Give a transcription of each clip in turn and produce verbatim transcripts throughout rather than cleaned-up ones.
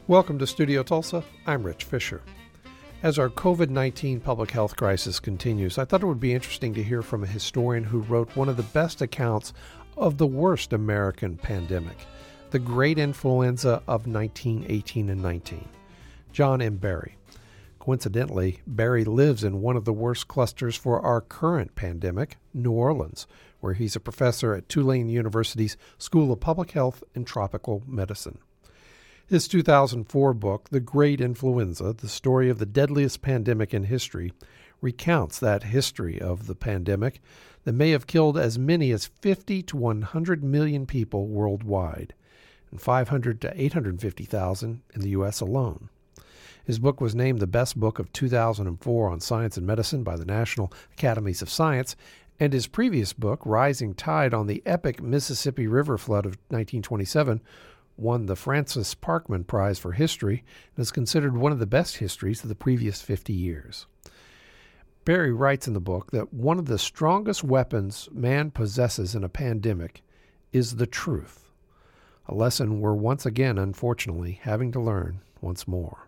Welcome to Studio Tulsa. I'm Rich Fisher. As our covid nineteen public health crisis continues, I thought it would be interesting to hear from a historian who wrote one of the best accounts of the worst American pandemic, the Great Influenza of nineteen eighteen and nineteen, John M. Barry. Coincidentally, Barry lives in one of the worst clusters for our current pandemic, New Orleans, where he's a professor at Tulane University's School of Public Health and Tropical Medicine. His two thousand four book, The Great Influenza, The Story of the Deadliest Pandemic in History, recounts that history of the pandemic that may have killed as many as fifty to one hundred million people worldwide, and five hundred to eight hundred fifty thousand in the U S alone. His book was named the best book of two thousand four on science and medicine by the National Academies of Science, and his previous book, Rising Tide on the Epic Mississippi River Flood of nineteen twenty-seven, won the Francis Parkman Prize for History and is considered one of the best histories of the previous fifty years. Barry writes in the book that one of the strongest weapons man possesses in a pandemic is the truth, a lesson we're once again, unfortunately, having to learn once more.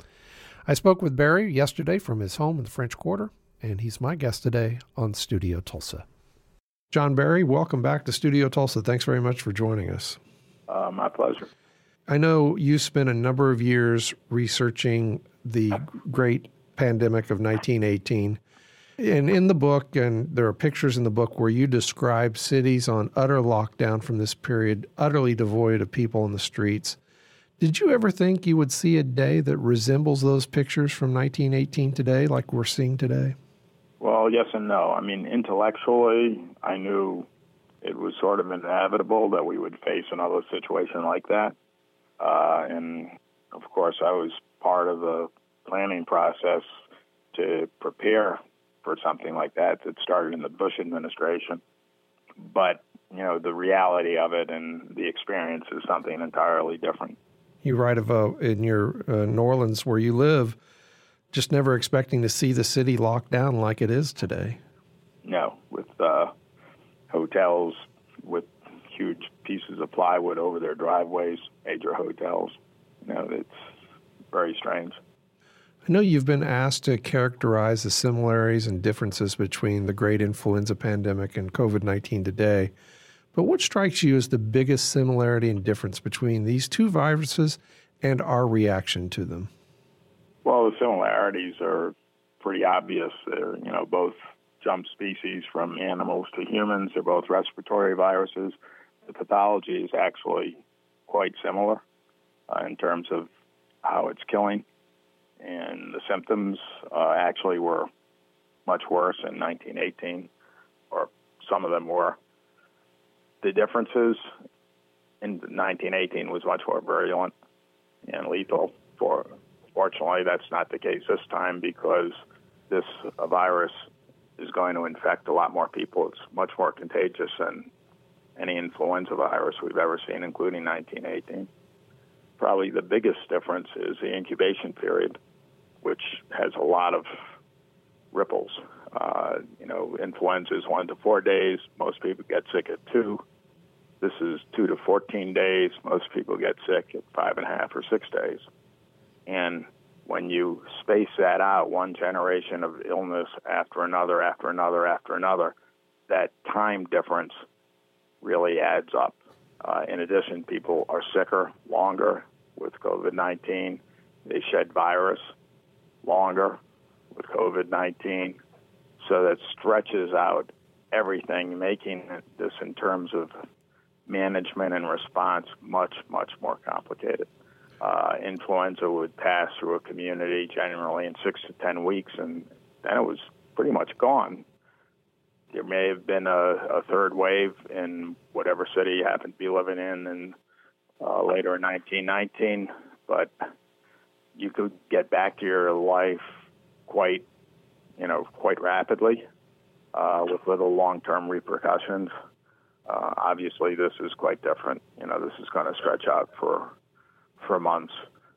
I spoke with Barry yesterday from his home in the French Quarter, and he's my guest today on Studio Tulsa. John Barry, welcome back to Studio Tulsa. Thanks very much for joining us. Uh, my pleasure. I know you spent a number of years researching the great pandemic of nineteen eighteen. And in the book, and there are pictures in the book where you describe cities on utter lockdown from this period, utterly devoid of people in the streets. Did you ever think you would see a day that resembles those pictures from nineteen eighteen today, like we're seeing today? Well, yes and no. I mean, intellectually, I knew it was sort of inevitable that we would face another situation like that. Uh, and, of course, I was part of the planning process to prepare for something like that that started in the Bush administration. But, you know, the reality of it and the experience is something entirely different. You write of uh, in your uh, New Orleans, where you live, just never expecting to see the city locked down like it is today. No, with uh, hotels with huge pieces of plywood over their driveways, major hotels. You know, it's very strange. I know you've been asked to characterize the similarities and differences between the great influenza pandemic and covid nineteen today, but what strikes you as the biggest similarity and difference between these two viruses and our reaction to them? Well, the similarities are pretty obvious. They're, you know, both jump species from animals to humans. They're both respiratory viruses. The pathology is actually quite similar uh, in terms of how it's killing. And the symptoms uh, actually were much worse in nineteen eighteen, or some of them were. The differences in nineteen eighteen was much more virulent and lethal. For Fortunately, that's not the case this time because this uh, virus is going to infect a lot more people. It's much more contagious than any influenza virus we've ever seen, including nineteen eighteen. Probably the biggest difference is the incubation period, which has a lot of ripples. Uh, you know, influenza is one to four days. Most people get sick at two. This is two to fourteen days. Most people get sick at five and a half or six days. And when you space that out, one generation of illness after another, after another, after another, that time difference really adds up. Uh, in addition, people are sicker longer with covid nineteen. They shed virus longer with covid nineteen. So that stretches out everything, making this in terms of management and response much, much more complicated. Uh, influenza would pass through a community generally in six to ten weeks, and then it was pretty much gone. There may have been a, a third wave in whatever city you happen to be living in, and uh, later in nineteen nineteen, but you could get back to your life quite, you know, quite rapidly uh, with little long-term repercussions. Uh, obviously, this is quite different. You know, this is going to stretch out for for months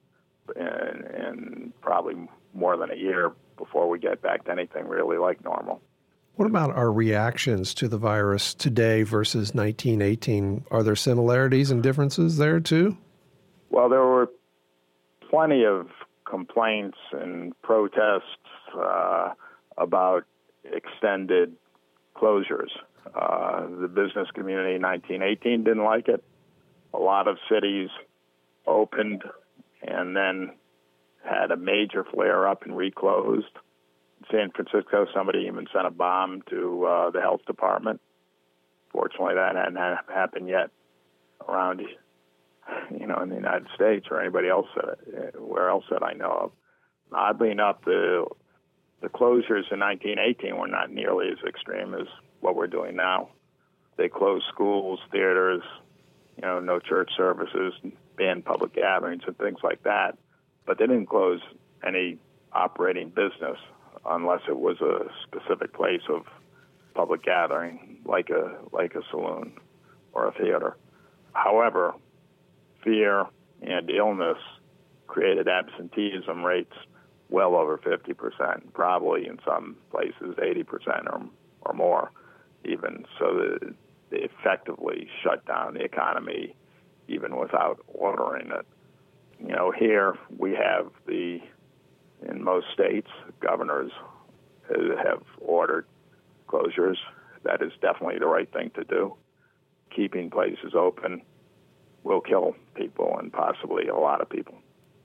and, and probably more than a year before we get back to anything really like normal. What about our reactions to the virus today versus nineteen eighteen? Are there similarities and differences there too? Well, there were plenty of complaints and protests uh, about extended closures. Uh, the business community in nineteen eighteen didn't like it. A lot of cities opened and then had a major flare-up and reclosed. In San Francisco, somebody even sent a bomb to uh, the health department. Fortunately, that hadn't ha- happened yet around, you know, in the United States or anybody else that, where else that I know of. Oddly enough, the the closures in nineteen eighteen were not nearly as extreme as what we're doing now. They closed schools, theaters, you know, no church services, banned public gatherings and things like that. But they didn't close any operating business unless it was a specific place of public gathering, like a like a saloon or a theater. However, fear and illness created absenteeism rates well over fifty percent, probably in some places eighty percent or or more even. So the, they effectively shut down the economy even without ordering it. You know, here we have the, in most states, governors have ordered closures. That is definitely the right thing to do. Keeping places open will kill people and possibly a lot of people.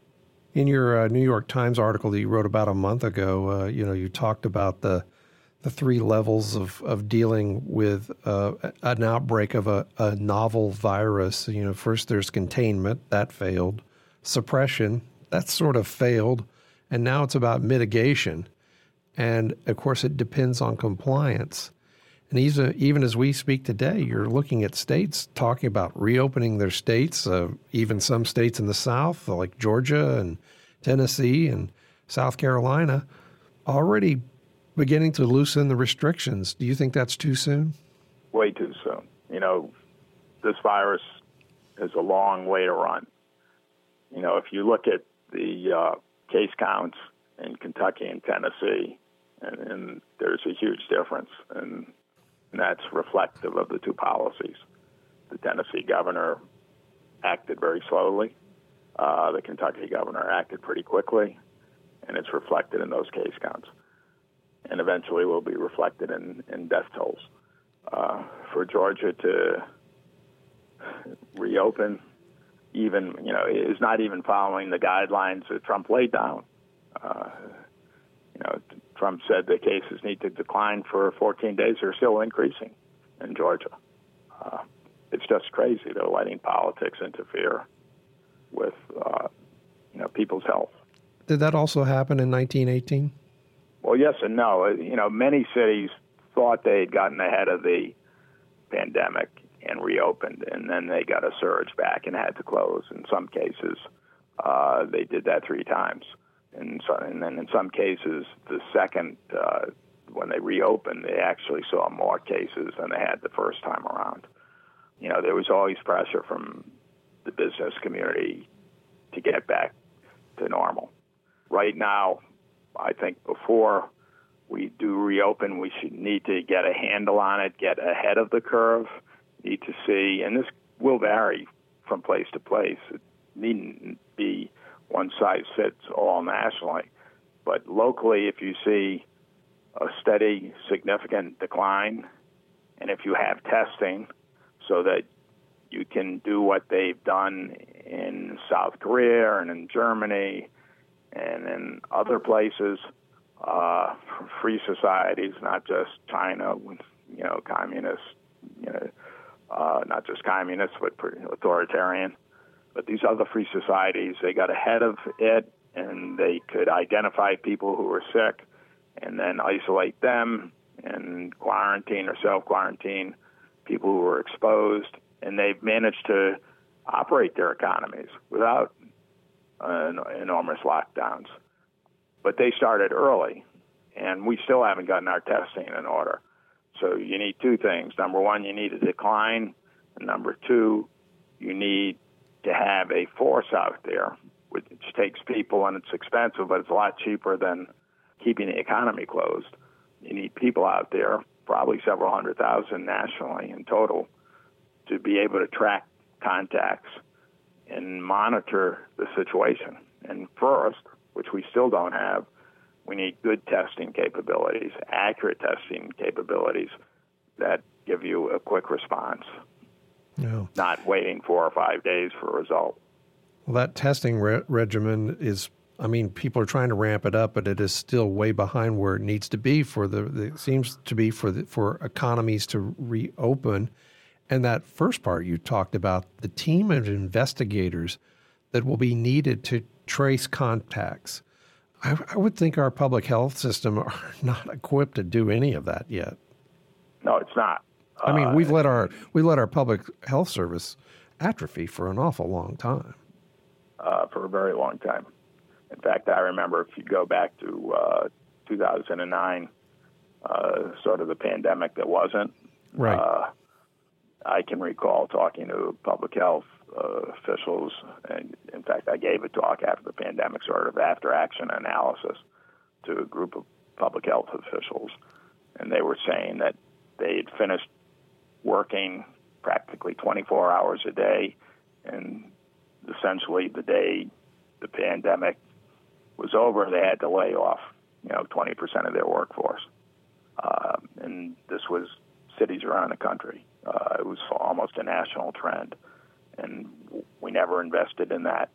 In your uh, New York Times article that you wrote about a month ago, uh, you know, you talked about the the three levels of, of dealing with uh, an outbreak of a, a novel virus. You know, first there's containment, that failed. Suppression, that sort of failed. And now it's about mitigation. And, of course, it depends on compliance. And even, even as we speak today, you're looking at states talking about reopening their states, uh, even some states in the South, like Georgia and Tennessee and South Carolina, already beginning to loosen the restrictions. Do you think that's too soon? Way too soon. You know, this virus has a long way to run. You know, if you look at the uh, case counts in Kentucky and Tennessee, and, and there's a huge difference, and, and that's reflective of the two policies. The Tennessee governor acted very slowly. Uh, the Kentucky governor acted pretty quickly, and it's reflected in those case counts, and eventually will be reflected in, in death tolls. Uh, for Georgia to reopen, even, you know, is not even following the guidelines that Trump laid down. Uh, you know, Trump said the cases need to decline for fourteen days. They're still increasing in Georgia. Uh, it's just crazy. They're letting politics interfere with, uh, you know, people's health. Did that also happen in nineteen eighteen? Well, yes and no. You know, many cities thought they had gotten ahead of the pandemic and reopened, and then they got a surge back and had to close. In some cases, uh, they did that three times. And, so, and then in some cases, the second, uh, when they reopened, they actually saw more cases than they had the first time around. You know, there was always pressure from the business community to get back to normal. Right now, I think before we do reopen, we should need to get a handle on it, get ahead of the curve, need to see, and this will vary from place to place. It needn't be one size fits all nationally. But locally, if you see a steady, significant decline, and if you have testing so that you can do what they've done in South Korea and in Germany and in other places, uh, free societies, not just China, with, you know, communist, you know, uh, not just communist, but authoritarian. But these other free societies, they got ahead of it, and they could identify people who were sick and then isolate them and quarantine or self-quarantine people who were exposed. And they've managed to operate their economies without uh, enormous lockdowns. But they started early, and we still haven't gotten our testing in order. So you need two things. Number one, you need a decline. And number two, you need to have a force out there, which takes people, and it's expensive, but it's a lot cheaper than keeping the economy closed. You need people out there, probably several hundred thousand nationally in total, to be able to track contacts and monitor the situation And first, which we still don't have, we need good testing capabilities, accurate testing capabilities that give you a quick response, yeah. not waiting four or five days for a result. Well, that testing re- regimen is, I mean, people are trying to ramp it up, but it is still way behind where it needs to be for the, the it seems to be for the, for economies to reopen. And that first part you talked about, the team of investigators that will be needed to trace contacts. I, I would think our public health system are not equipped to do any of that yet. No, it's not. I mean, uh, we've let our we let our public health service atrophy for an awful long time. Uh, for a very long time. In fact, I remember if you go back to uh, two thousand nine, uh, sort of the pandemic that wasn't. Right. Uh, I can recall talking to public health uh, officials, and in fact, I gave a talk after the pandemic, sort of after action analysis, to a group of public health officials, and they were saying that they had finished working practically twenty-four hours a day, and essentially the day the pandemic was over, they had to lay off, you know, twenty percent of their workforce. Uh, and this was cities around the country. Uh, it was almost a national trend. And we never invested in that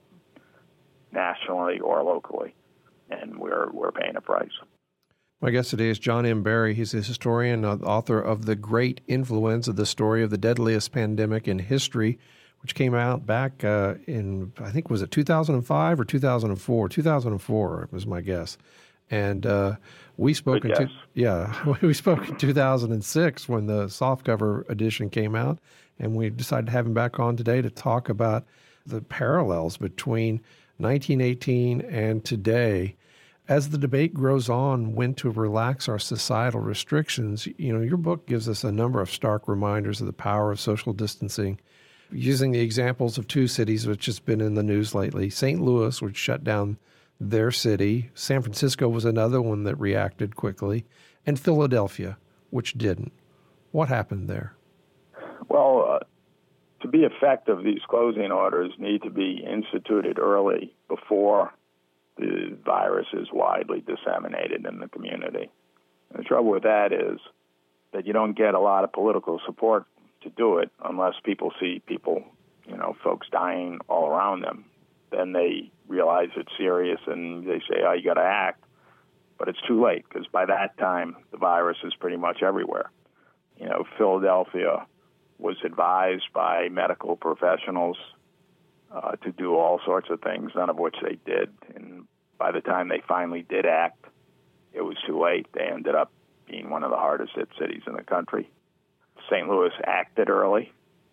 nationally or locally. And we're we're paying a price. My guest today is John M. Barry. He's a historian, uh, author of The Great Influenza, the story of the deadliest pandemic in history, which came out back uh, in, I think, was it two thousand five or two thousand four? two thousand four was my guess. And uh, we spoke in two, yeah, we spoke in two thousand six when the softcover edition came out, and we decided to have him back on today to talk about the parallels between nineteen eighteen and today. As the debate grows on when to relax our societal restrictions, you know, your book gives us a number of stark reminders of the power of social distancing, using the examples of two cities which has been in the news lately. Saint Louis, which shut down their city. San Francisco was another one that reacted quickly. And Philadelphia, which didn't. What happened there? Well, uh, to be effective, these closing orders need to be instituted early before the virus is widely disseminated in the community. And the trouble with that is that you don't get a lot of political support to do it unless people see people, you know, folks dying all around them. Then they realize it's serious and they say, oh, you got to act. But it's too late because by that time, the virus is pretty much everywhere. You know, Philadelphia was advised by medical professionals uh, to do all sorts of things, none of which they did. And by the time they finally did act, it was too late. They ended up being one of the hardest hit cities in the country. Saint Louis acted early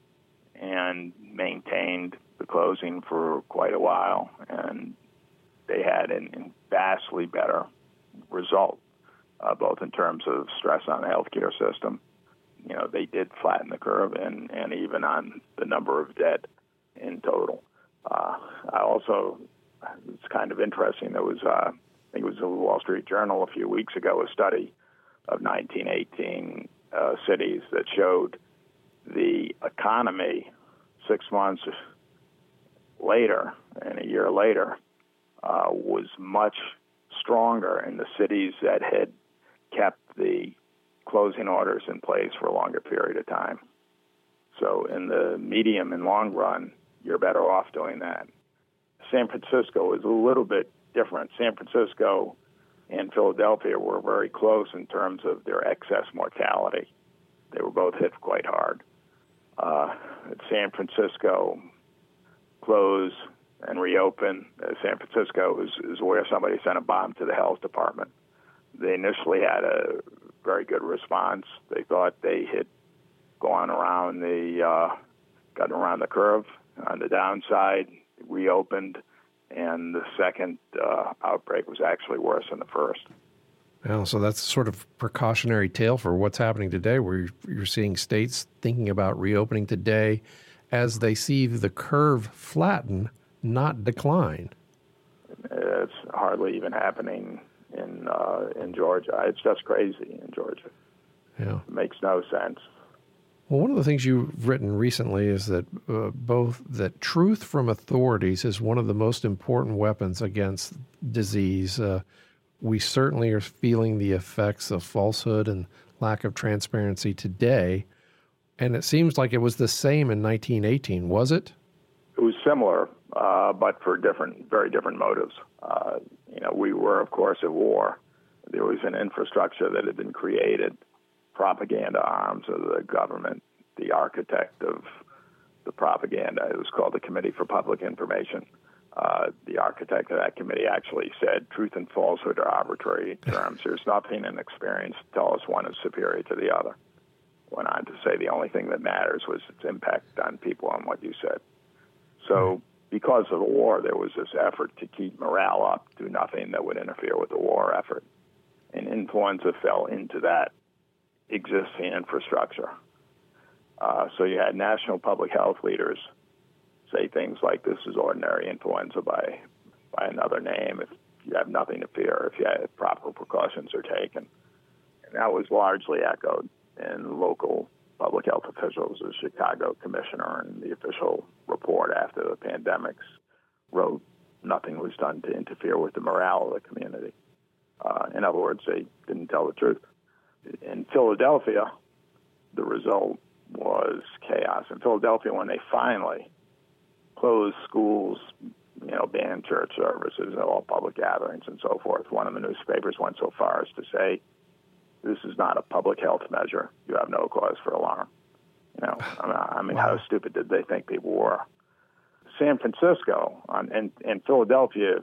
and maintained the closing for quite a while, and they had a vastly better result, uh, both in terms of stress on the healthcare system. You know, they did flatten the curve, and, and even on the number of dead in total. Uh, I also, it's kind of interesting, there was, uh, I think it was the Wall Street Journal a few weeks ago, a study of nineteen eighteen uh, cities that showed the economy six months later and a year later uh, was much stronger in the cities that had kept the closing orders in place for a longer period of time. So in the medium and long run, you're better off doing that. San Francisco is a little bit different. San Francisco and Philadelphia were very close in terms of their excess mortality. They were both hit quite hard. Uh, San Francisco close and reopen. Uh, San Francisco is, is where somebody sent a bomb to the health department. They initially had a very good response. They thought they had gone around the, uh, gotten around the curve on the downside, reopened, and the second uh, outbreak was actually worse than the first. Well, so that's sort of precautionary tale for what's happening today, where you're seeing states thinking about reopening today as they see the curve flatten, not decline. It's hardly even happening in uh, in Georgia. It's just crazy in Georgia. Yeah. It makes no sense. Well, one of the things you've written recently is that uh, both that truth from authorities is one of the most important weapons against disease. Uh, we certainly are feeling the effects of falsehood and lack of transparency today. And it seems like it was the same in nineteen eighteen, was it? It was similar, uh, but for different, very different motives. Uh, you know, we were, of course, at war. There was an infrastructure that had been created, propaganda arms of the government. The architect of the propaganda, it was called the Committee for Public Information. Uh, the architect of that committee actually said truth and falsehood are arbitrary terms. There's nothing in experience to tell us one is superior to the other. Went on to say the only thing that matters was its impact on people and what you said. So because of the war, there was this effort to keep morale up, do nothing that would interfere with the war effort. And influenza fell into that existing infrastructure. Uh, so you had national public health leaders say things like, this is ordinary influenza by by another name, if you have nothing to fear, if you have proper precautions are taken. And that was largely echoed in local public health officials. The Chicago commissioner and the official report after the pandemics wrote nothing was done to interfere with the morale of the community. Uh, in other words, they didn't tell the truth. In Philadelphia, the result was chaos. In Philadelphia, when they finally closed schools, you know, banned church services, all public gatherings and so forth, one of the newspapers went so far as to say, this is not a public health measure. You have no cause for alarm. You know, I mean, wow. How stupid did they think people were? San Francisco on, and, and Philadelphia,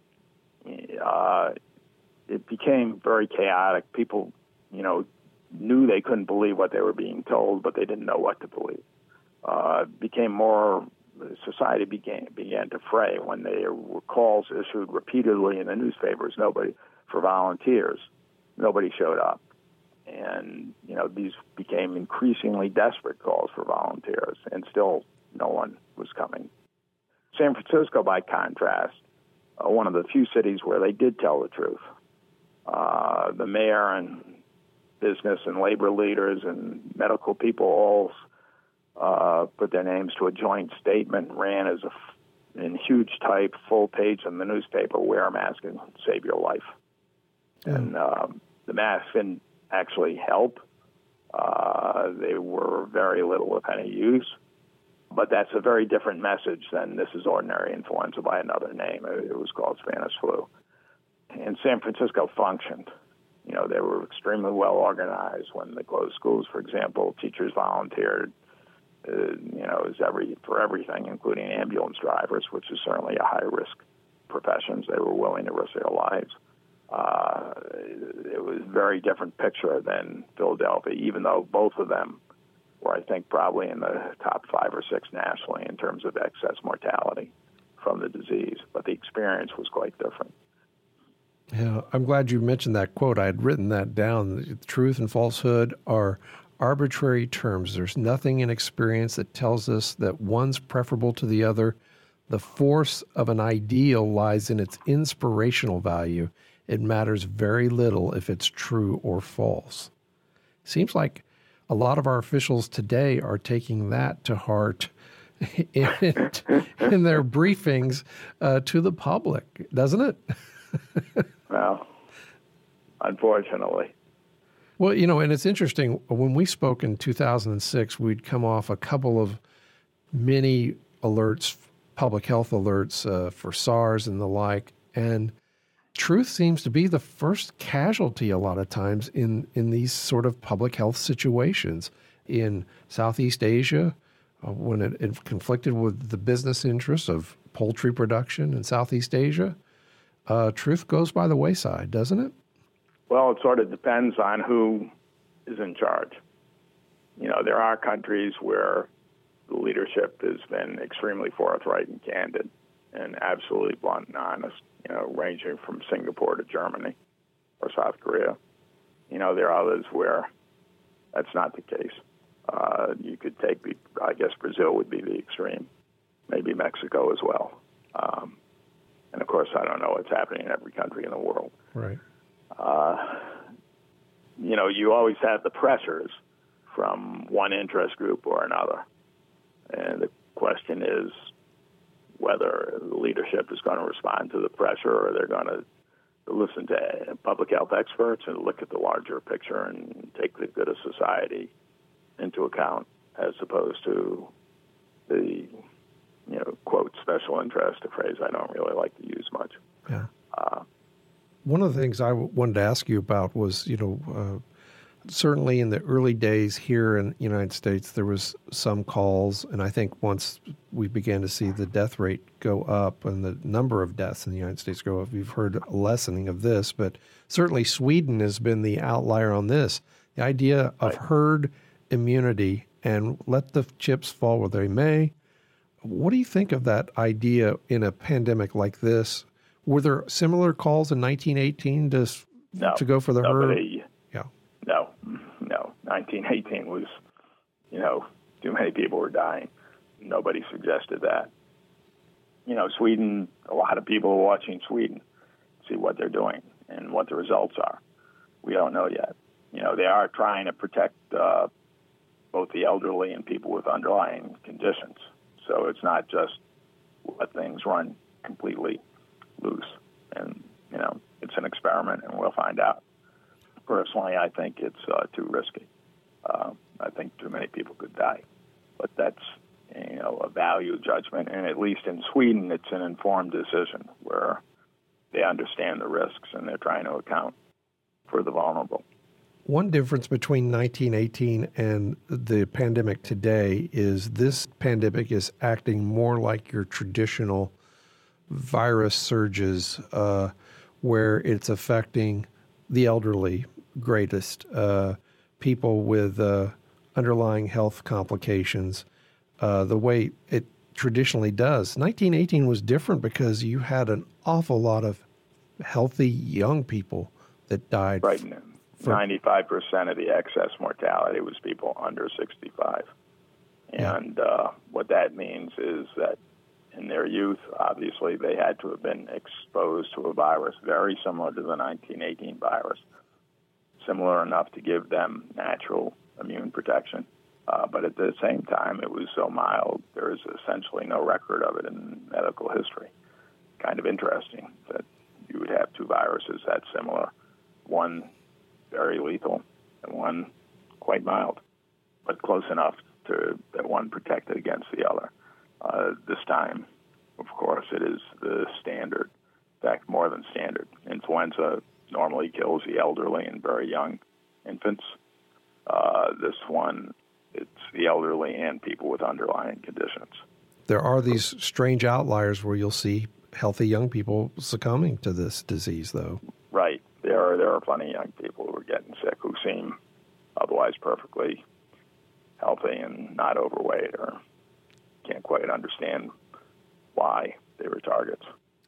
uh, it became very chaotic. People, you know, knew they couldn't believe what they were being told, but they didn't know what to believe. Uh, became more, society began began to fray when there were calls issued repeatedly in the newspapers. Nobody for volunteers. Nobody showed up, and you know these became increasingly desperate calls for volunteers, and still no one was coming. San Francisco, by contrast, uh, one of the few cities where they did tell the truth. Uh, the mayor and business and labor leaders and medical people all uh, put their names to a joint statement, ran as a, in huge type, full page in the newspaper, wear a mask and save your life. Yeah. And um, the masks didn't actually help. Uh, they were very little, if any, use. But that's a very different message than this is ordinary influenza by another name. It was called Spanish flu. And San Francisco functioned. You know, they were extremely well organized. When they closed schools, for example, teachers volunteered, uh, you know, as every, for everything, including ambulance drivers, which is certainly a high-risk profession. They were willing to risk their lives. Uh, it was a very different picture than Philadelphia, even though both of them were, I think, probably in the top five or six nationally in terms of excess mortality from the disease. But the experience was quite different. Yeah, I'm glad you mentioned that quote. I had written that down. Truth and falsehood are arbitrary terms. There's nothing in experience that tells us that one's preferable to the other. The force of an ideal lies in its inspirational value. It matters very little if it's true or false. Seems like a lot of our officials today are taking that to heart in, in their briefings uh, to the public, doesn't it? Well, unfortunately. Well, you know, and it's interesting. When we spoke in two thousand six, we'd come off a couple of mini alerts, public health alerts uh, for SARS and the like, and truth seems to be the first casualty a lot of times in, in these sort of public health situations. In Southeast Asia, uh, when it, it conflicted with the business interests of poultry production in Southeast Asia, uh, truth goes by the wayside, doesn't it? Well, it sort of depends on who is in charge. You know, there are countries where the leadership has been extremely forthright and candid and absolutely blunt and honest, you know, ranging from Singapore to Germany or South Korea. You know, there are others where that's not the case. Uh, you could take, I guess Brazil would be the extreme, maybe Mexico as well. Um, and, of course, I don't know what's happening in every country in the world. Right. Uh, you know, you always have the pressures from one interest group or another. And the question is whether the leadership is going to respond to the pressure, or they're going to listen to public health experts and look at the larger picture and take the good of society into account, as opposed to the, you know, quote, special interest, a phrase I don't really like to use much. Yeah. Uh, One of the things I wanted to ask you about was, you know, uh, certainly in the early days here in the United States, there was some calls, and I think once we began to see the death rate go up and the number of deaths in the United States go up, we've heard a lessening of this, but certainly Sweden has been the outlier on this. The idea of right. herd immunity and let the chips fall where they may. What do you think of that idea in a pandemic like this? Were there similar calls in nineteen eighteen to, no, to go for the nobody, herd? Yeah. No, no. nineteen eighteen was, you know, too many people were dying. Nobody suggested that. You know, Sweden, a lot of people are watching Sweden, see what they're doing and what the results are. We don't know yet. You know, they are trying to protect uh, both the elderly and people with underlying conditions. So it's not just let things run completely loose. And, you know, it's an experiment, and we'll find out. Personally, I think it's uh, too risky. Uh, I think too many people could die. But that's, you know, a value judgment. And at least in Sweden, it's an informed decision where they understand the risks and they're trying to account for the vulnerable. One difference between nineteen eighteen and the pandemic today is this pandemic is acting more like your traditional virus surges, uh, where it's affecting the elderly greatest, uh, people with uh, underlying health complications, uh, the way it traditionally does. nineteen eighteen was different because you had an awful lot of healthy young people that died. Right. ninety-five percent of the excess mortality was people under sixty-five. And uh, what that means is that in their youth, obviously, they had to have been exposed to a virus very similar to the nineteen eighteen virus, similar enough to give them natural immune protection. Uh, but at the same time, it was so mild, there is essentially no record of it in medical history. Kind of interesting that you would have two viruses that similar, one very lethal and one quite mild, but close enough to that one protected against the other. Uh, this time, of course, it is the standard, in fact, more than standard. Influenza normally kills the elderly and very young infants. Uh, this one, it's the elderly and people with underlying conditions. There are these strange outliers where you'll see healthy young people succumbing to this disease, though. Right. There are, there are plenty of young people who are getting sick who seem otherwise perfectly healthy and not overweight, or can't quite understand why they were targets.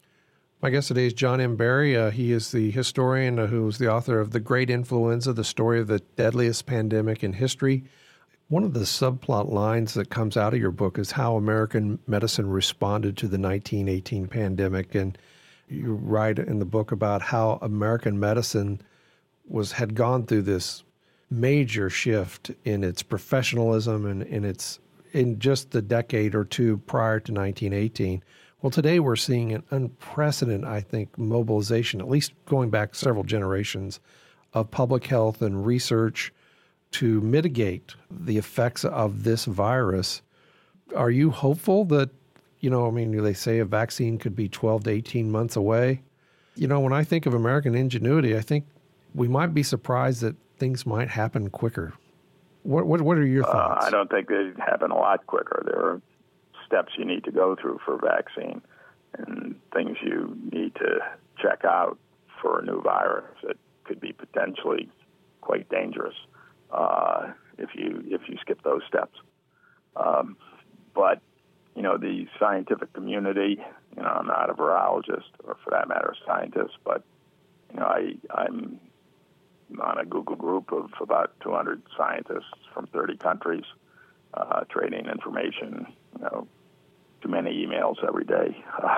My guest today is John M. Barry. Uh, he is the historian uh, who is the author of The Great Influenza, the story of the deadliest pandemic in history. One of the subplot lines that comes out of your book is how American medicine responded to the nineteen eighteen pandemic. And you write in the book about how American medicine was had gone through this major shift in its professionalism and in its in just the decade or two prior to nineteen eighteen. Well, today we're seeing an unprecedented, I think, mobilization, at least going back several generations, of public health and research to mitigate the effects of this virus. Are you hopeful that, you know, I mean, they say a vaccine could be twelve to eighteen months away. You know, when I think of American ingenuity, I think we might be surprised that things might happen quicker. What what, what are your thoughts? Uh, I don't think they'd happen a lot quicker. There are steps you need to go through for a vaccine and things you need to check out for a new virus that could be potentially quite dangerous uh, if you if you skip those steps. Um, but, you know, the scientific community, you know, I'm not a virologist or for that matter a scientist, but, you know, I, I'm on a Google group of about two hundred scientists from thirty countries uh, trading information, you know, too many emails every day.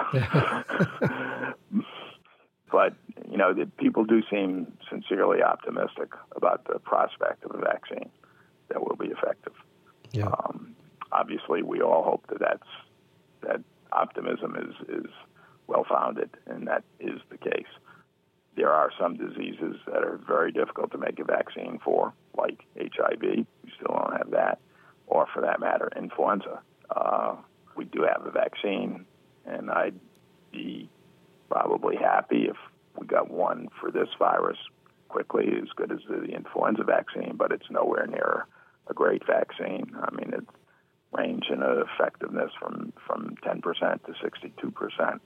But, you know, the people do seem sincerely optimistic about the prospect of a vaccine. that will be effective. Yeah. Um, obviously, we all hope that that's, that optimism is, is well-founded, and that is the case. There are some diseases that are very difficult to make a vaccine for, like H I V. We still don't have that, or for that matter, influenza. Uh, we do have a vaccine, and I'd be probably happy if we got one for this virus quickly, as good as the influenza vaccine, but it's nowhere near a great vaccine. I mean, it range in effectiveness from, from ten percent to sixty-two percent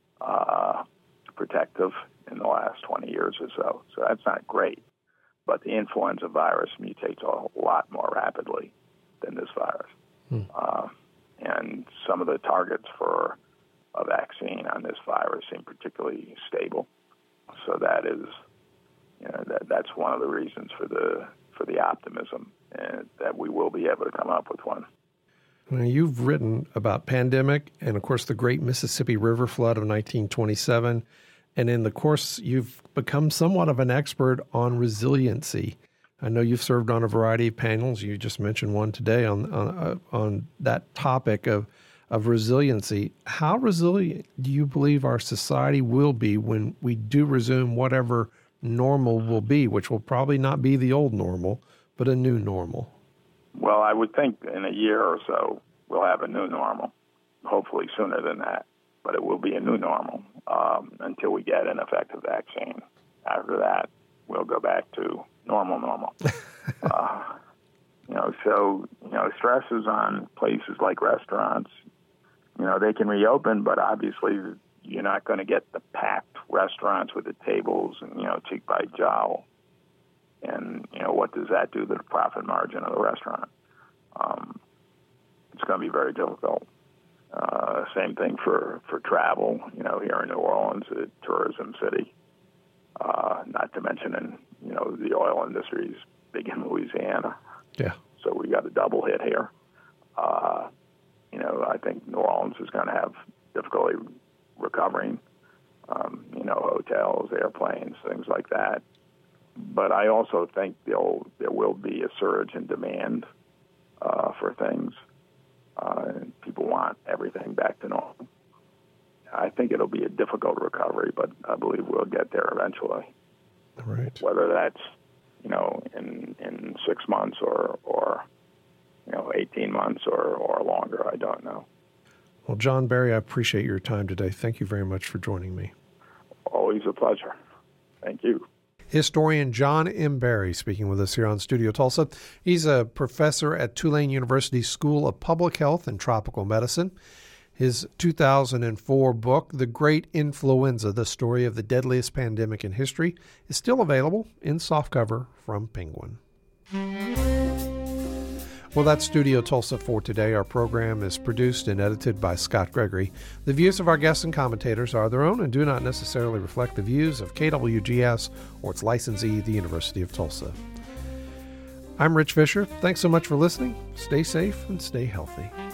uh, protective in the last twenty years or so. So that's not great. But the influenza virus mutates a lot more rapidly than this virus. Hmm. Uh, and some of the targets for a vaccine on this virus seem particularly stable. So that is, you know, that that's one of the reasons for the for the optimism, and that we will be able to come up with one. Now, you've written about pandemic and, of course, the Great Mississippi River Flood of nineteen twenty-seven. And in the course, you've become somewhat of an expert on resiliency. I know you've served on a variety of panels. You just mentioned one today on on, uh, on that topic of, of resiliency. How resilient do you believe our society will be when we do resume whatever normal will be, which will probably not be the old normal, but a new normal? Well, I would think in a year or so we'll have a new normal, hopefully sooner than that, but it will be a new normal um, until we get an effective vaccine. After that, we'll go back to normal, normal. uh, you know, so, you know, stress is on places like restaurants. You know, they can reopen, but obviously you're not going to get the packed restaurants with the tables and, you know, cheek by jowl. And, you know, what does that do to the profit margin of the restaurant? Um, it's going to be very difficult. Uh, same thing for, for travel, you know, here in New Orleans, a tourism city. Uh, not to mention, in, you know, the oil industry is big in Louisiana. Yeah. So we got a double hit here. Uh, you know, I think New Orleans is going to have difficulty recovering, um, you know, hotels, airplanes, things like that. But I also think there'll, there will be a surge in demand uh, for things. Uh, and people want everything back to normal. I think it'll be a difficult recovery, but I believe we'll get there eventually. Right. Whether that's, you know, in, in six months or, or, you know, eighteen months or, or longer, I don't know. Well, John Barry, I appreciate your time today. Thank you very much for joining me. Always a pleasure. Thank you. Historian John M. Barry speaking with us here on Studio Tulsa. He's a professor at Tulane University School of Public Health and Tropical Medicine. His two thousand four book, The Great Influenza, The Story of the Deadliest Pandemic in History, is still available in softcover from Penguin. Well, that's Studio Tulsa for today. Our program is produced and edited by Scott Gregory. The views of our guests and commentators are their own and do not necessarily reflect the views of K W G S or its licensee, the University of Tulsa. I'm Rich Fisher. Thanks so much for listening. Stay safe and stay healthy.